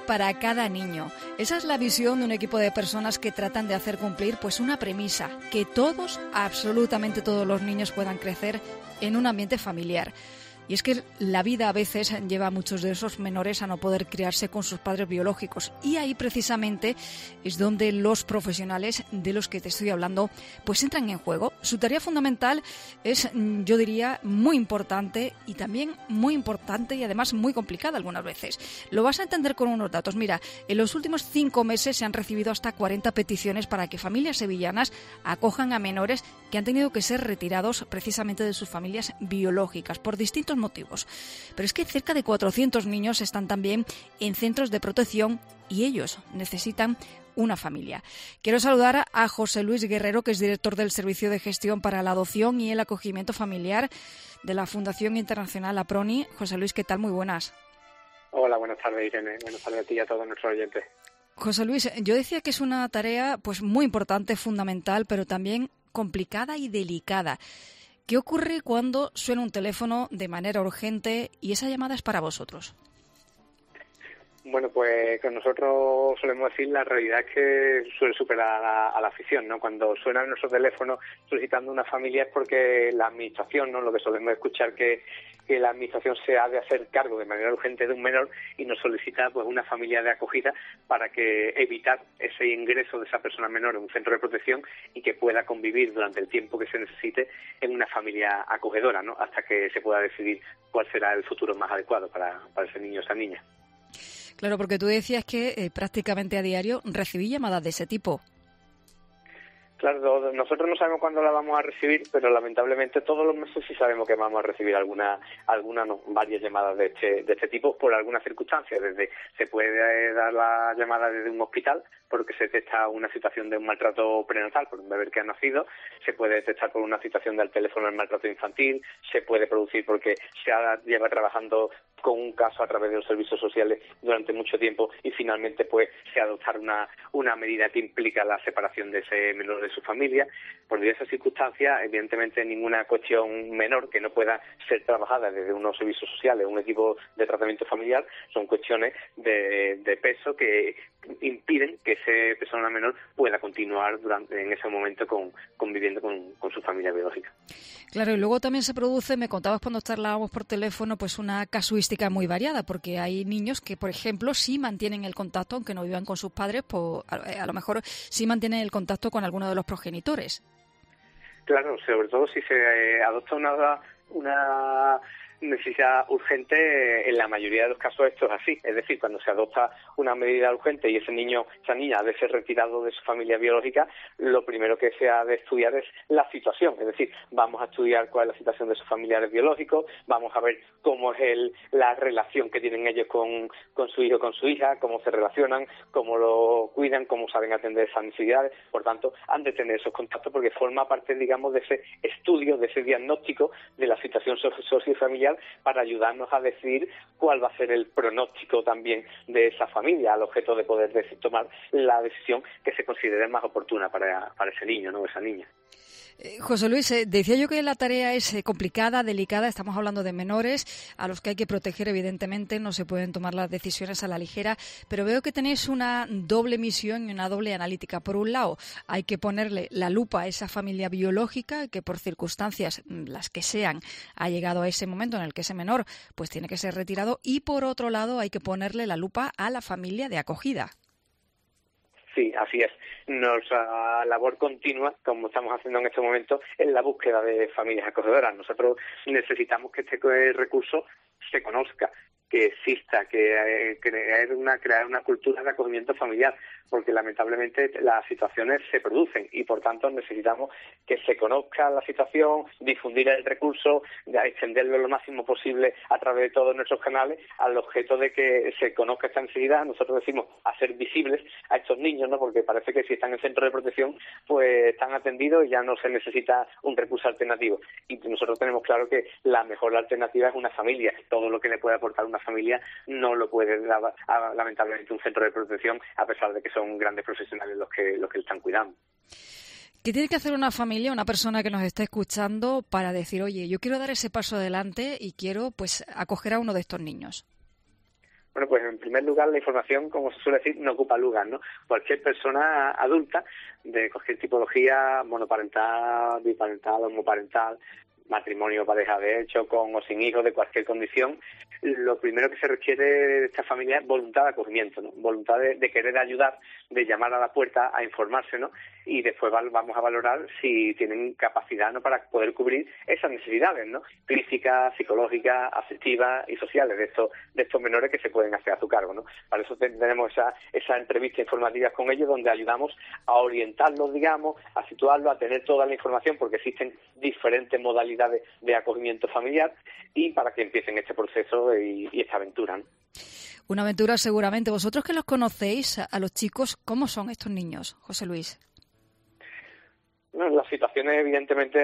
para cada niño. Esa es la visión de un equipo de personas que tratan de hacer cumplir pues una premisa, que todos, absolutamente todos los niños puedan crecer en un ambiente familiar. Y es que la vida a veces lleva a muchos de esos menores a no poder criarse con sus padres biológicos. Y ahí precisamente es donde los profesionales de los que te estoy hablando pues entran en juego. Su tarea fundamental es, yo diría, muy importante y también muy importante y además muy complicada algunas veces. Lo vas a entender con unos datos. Mira, en los últimos 5 meses se han recibido hasta 40 peticiones para que familias sevillanas acojan a menores que han tenido que ser retirados precisamente de sus familias biológicas por distintos motivos. Pero es que cerca de 400 niños están también en centros de protección y ellos necesitan una familia. Quiero saludar a José Luis Guerrero, que es director del Servicio de Gestión para la Adopción y el Acogimiento Familiar de la Fundación Internacional APRONI. José Luis, ¿qué tal? Muy buenas. Hola, buenas tardes, Irene. Buenas tardes a ti y a todos nuestros oyentes. José Luis, yo decía que es una tarea pues muy importante, fundamental, pero también complicada y delicada. ¿Qué ocurre cuando suena un teléfono de manera urgente y esa llamada es para vosotros? Bueno, pues con nosotros solemos decir la realidad es que suele superar a la afición, ¿no? Cuando suena nuestro teléfono solicitando una familia es porque la administración, ¿no? Lo que solemos escuchar que la administración se ha de hacer cargo de manera urgente de un menor y nos solicita pues una familia de acogida para que evitar ese ingreso de esa persona menor en un centro de protección y que pueda convivir durante el tiempo que se necesite en una familia acogedora, ¿no? Hasta que se pueda decidir cuál será el futuro más adecuado para ese niño o esa niña. Claro, porque tú decías que prácticamente a diario recibí llamadas de ese tipo. Claro, nosotros no sabemos cuándo la vamos a recibir, pero lamentablemente todos los meses sí sabemos que vamos a recibir varias llamadas de este tipo por alguna circunstancia. Se puede dar la llamada desde un hospital porque se detecta una situación de un maltrato prenatal por un bebé que ha nacido, se puede detectar por una situación del teléfono del maltrato infantil, se puede producir porque lleva trabajando con un caso a través de los servicios sociales durante mucho tiempo y finalmente pues se adoptar una medida que implica la separación de ese menor de su familia. Por diversas circunstancias, evidentemente ninguna cuestión menor que no pueda ser trabajada desde unos servicios sociales, un equipo de tratamiento familiar, son cuestiones de peso que impiden que esa persona menor pueda continuar en ese momento conviviendo con su familia biológica. Claro, y luego también se produce, me contabas cuando charlábamos por teléfono, pues una casuística muy variada, porque hay niños que, por ejemplo, sí mantienen el contacto, aunque no vivan con sus padres, pues a lo mejor sí mantienen el contacto con alguno de los progenitores. Claro, sobre todo si se adopta una necesidad urgente, en la mayoría de los casos esto es así, es decir, cuando se adopta una medida urgente y ese niño, esa niña ha de ser retirado de su familia biológica, lo primero que se ha de estudiar es la situación, es decir, vamos a estudiar cuál es la situación de sus familiares biológicos, vamos a ver cómo es la relación que tienen ellos con su hijo, con su hija, cómo se relacionan, cómo lo cuidan, cómo saben atender esas necesidades, por tanto, han de tener esos contactos porque forma parte, digamos, de ese estudio, de ese diagnóstico de la situación sociofamiliar para ayudarnos a decidir cuál va a ser el pronóstico también de esa familia, al objeto de poder tomar la decisión que se considere más oportuna para ese niño, ¿no? Esa niña. José Luis, decía yo que la tarea es complicada, delicada, estamos hablando de menores a los que hay que proteger, evidentemente, no se pueden tomar las decisiones a la ligera, pero veo que tenéis una doble misión y una doble analítica. Por un lado, hay que ponerle la lupa a esa familia biológica que por circunstancias, las que sean, ha llegado a ese momento en el que ese menor pues tiene que ser retirado, y por otro lado hay que ponerle la lupa a la familia de acogida. Sí, así es. Nuestra labor continua, como estamos haciendo en este momento, es la búsqueda de familias acogedoras. Nosotros necesitamos que este recurso se conozca, que exista, que crear una cultura de acogimiento familiar, porque lamentablemente las situaciones se producen y por tanto necesitamos que se conozca la situación, difundir el recurso, extenderlo lo máximo posible a través de todos nuestros canales al objeto de que se conozca esta necesidad. Nosotros decimos hacer visibles a estos niños, ¿no? Porque parece que si están en centro de protección pues están atendidos y ya no se necesita un recurso alternativo, y nosotros tenemos claro que la mejor alternativa es una familia. Todo lo que le puede aportar una familia no lo puede dar lamentablemente un centro de protección, a pesar de que son grandes profesionales los que le están cuidando. ¿Qué tiene que hacer una familia, una persona que nos está escuchando, para decir, oye, yo quiero dar ese paso adelante y quiero pues acoger a uno de estos niños? Bueno, pues en primer lugar la información, como se suele decir, no ocupa lugar, ¿no? Cualquier persona adulta de cualquier tipología, monoparental, biparental, homoparental, matrimonio, pareja de hecho, con o sin hijos, de cualquier condición, lo primero que se requiere de esta familia es voluntad de acogimiento, ¿no? Voluntad de querer ayudar, de llamar a la puerta a informarse, ¿no? Y después vamos a valorar si tienen capacidad, ¿no?, para poder cubrir esas necesidades, ¿no?, físicas, psicológicas, afectivas y sociales de estos menores que se pueden hacer a su cargo, ¿no? Para eso tenemos esa entrevista informativa con ellos, donde ayudamos a orientarlos, digamos, a situarlos, a tener toda la información, porque existen diferentes modalidades de acogimiento familiar, y para que empiecen este proceso y esta aventura, ¿no? Una aventura seguramente. Vosotros que los conocéis, a los chicos, ¿cómo son estos niños, José Luis? No, las situaciones, evidentemente,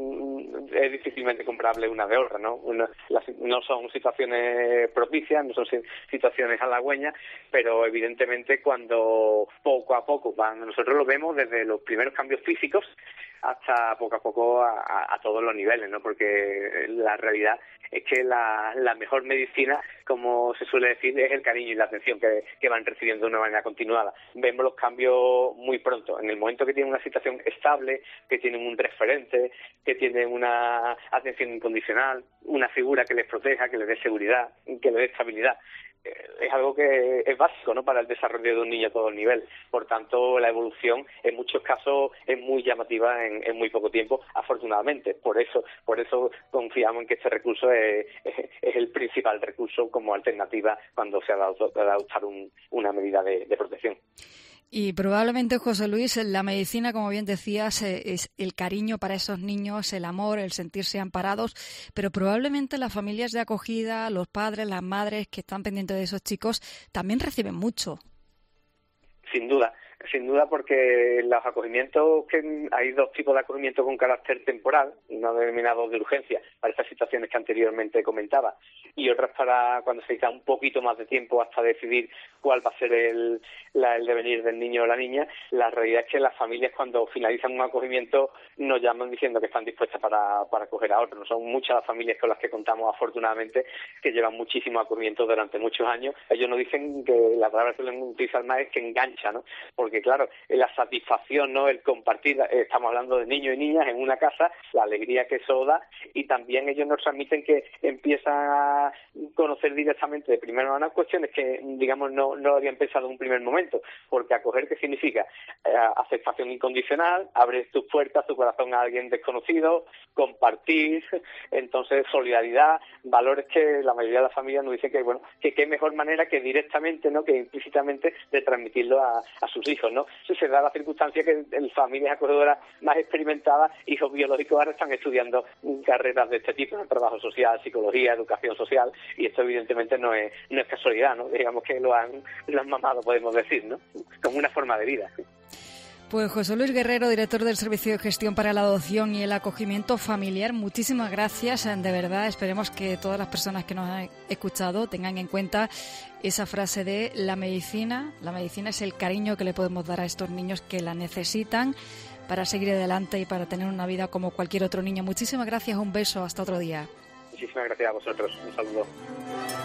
es difícilmente comparable una de otra, ¿no? No son situaciones propicias, no son situaciones halagüeñas, pero evidentemente cuando poco a poco nosotros lo vemos desde los primeros cambios físicos hasta poco a poco a todos los niveles, ¿no? Porque la realidad es que la mejor medicina, como se suele decir, es el cariño y la atención que van recibiendo de una manera continuada. Vemos los cambios muy pronto. En el momento que tienen una situación estable, que tienen un referente, que tienen una atención incondicional, una figura que les proteja, que les dé seguridad, que les dé estabilidad, es algo que es básico, ¿no?, para el desarrollo de un niño a todo el nivel. Por tanto, la evolución en muchos casos es muy llamativa en muy poco tiempo, afortunadamente. Por eso confiamos en que este recurso es el principal recurso como alternativa cuando se ha dado a adoptar una medida de protección. Y probablemente, José Luis, la medicina, como bien decías, es el cariño para esos niños, el amor, el sentirse amparados, pero probablemente las familias de acogida, los padres, las madres que están pendientes de esos chicos, también reciben mucho. Sin duda, porque los acogimientos, que hay dos tipos de acogimiento con carácter temporal, uno denominado de urgencia para estas situaciones que anteriormente comentaba, y otras para cuando se necesita un poquito más de tiempo hasta decidir cuál va a ser el devenir del niño o la niña. La realidad es que las familias, cuando finalizan un acogimiento, nos llaman diciendo que están dispuestas para acoger a otros. No son muchas las familias con las que contamos, afortunadamente, que llevan muchísimo acogimiento durante muchos años. Ellos nos dicen que la palabra que suelen utilizar más es que engancha, ¿no? Porque claro, la satisfacción, ¿no?, el compartir, estamos hablando de niños y niñas en una casa, la alegría que eso da, y también ellos nos transmiten que empiezan a conocer directamente de primera mano cuestiones que, digamos, no habían pensado en un primer momento, porque acoger, ¿qué significa? Aceptación incondicional, abrir tus puertas, tu corazón a alguien desconocido, compartir, entonces solidaridad, valores que la mayoría de las familias nos dicen que, bueno, que qué mejor manera que directamente, ¿no?, que implícitamente, de transmitirlo a sus hijos, ¿no? Se da la circunstancia que en familias acogedoras más experimentadas, hijos biológicos ahora están estudiando carreras de este tipo, ¿no?, trabajo social, psicología, educación social, y esto evidentemente no es casualidad, ¿no? Digamos que lo han mamado, podemos decir, ¿no?, como una forma de vida. Pues José Luis Guerrero, director del Servicio de Gestión para la Adopción y el Acogimiento Familiar, muchísimas gracias, de verdad. Esperemos que todas las personas que nos han escuchado tengan en cuenta esa frase de la medicina es el cariño que le podemos dar a estos niños que la necesitan para seguir adelante y para tener una vida como cualquier otro niño. Muchísimas gracias, un beso, hasta otro día. Muchísimas gracias a vosotros, un saludo.